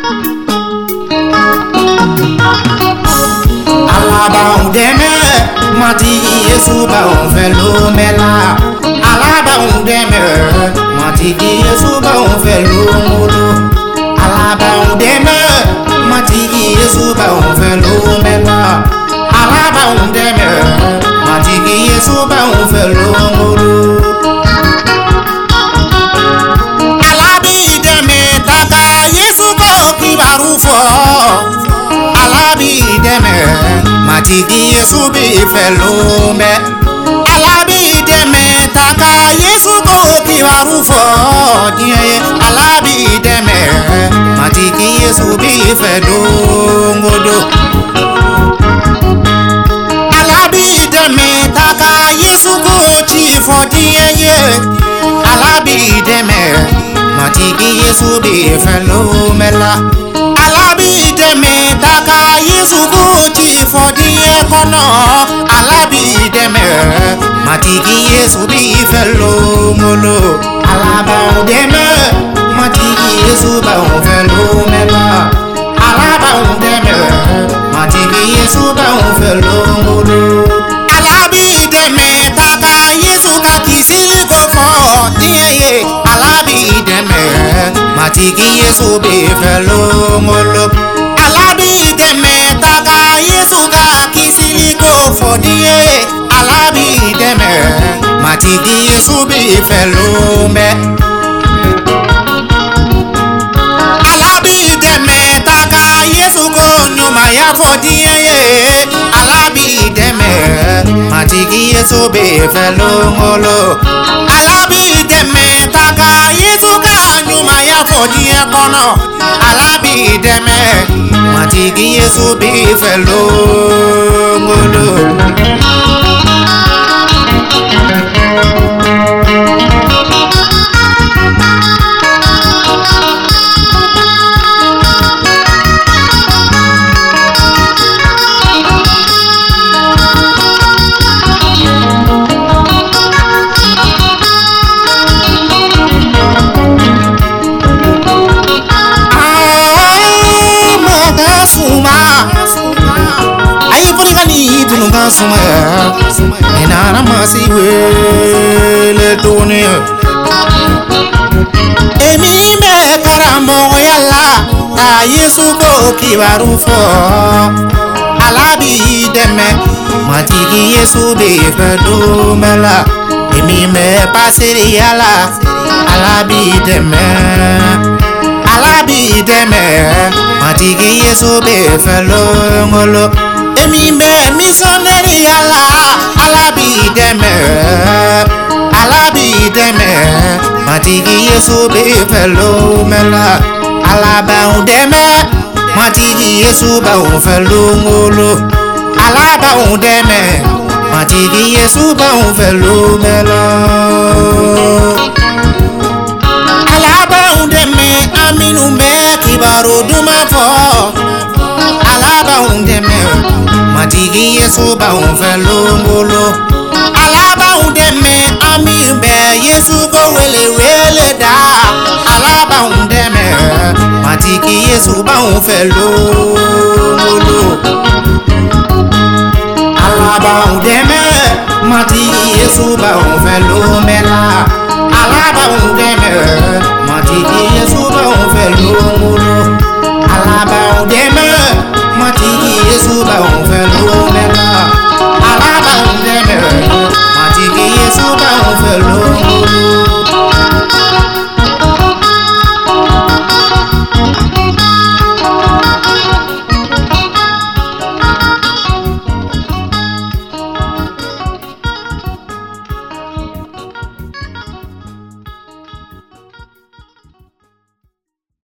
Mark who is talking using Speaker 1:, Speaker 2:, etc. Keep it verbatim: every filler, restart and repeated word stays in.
Speaker 1: Alaba deme mati Yesu ba on fait l'omela. Alaba deme mati Yesu ba on fait l'omolo. Alaba deme mati Yesu ba on fait l'omela. Alaba deme mati Yesu ba on fait l'omolo. Alabi deme taka Yesu ko kibarufo. Alabi deme mati Yesu bi felome. Alabi deme taka Yesu ko kibarufo. Alabi deme mati Yesu bi felongodo. Alabi deme taka Yesu ko chifo diye. Alabi deme mati Yesu bi felomela. Alabi deme taka Yesu ko chifo diye kono. Alabi deme mati Yesu bi felomolo. Alaba deme mati Yesu ba on felomela. Alaba deme mati Yesu ba on felomolo. Alabi deme taka Yesu ka kisili ko fo diye. Alabi deme mati Yesu bi felomolo. Alabi deme taka Yesu ka kisili ko fo diye. Alabi deme mati Yesu bi felome. Alabi deme taka Yesu ko nyuma ya fo diye. Alabi deme mati Yesu bi felomolo. Alabi deme taka Yesu ka nyuma ya fo diye kono. Alabi deme mati Yesu bi felomolo. Suma ina masi wele toni emi me karamo yalla ta Yesu ko kibarufo. Alabi deme mati Yesu be felomela. Emi me pasiri yalla. Alabi deme Alabi deme mati Yesu be felomolo. Emi me missionary yalla. Alabi deme Alabi deme mati Yesu be felomela. Alaba deme mati Yesu ba on felomolo. Alaba deme mati Yesu ba on felomela. Alaba deme aminu me kibaro duma fo. Alaba deme mati Yesu ba on felomolo. Alaba deme ami be Yesu ko wele wele da. Alaba deme mati Yesu ba on felomolo. Alaba deme mati Yesu ba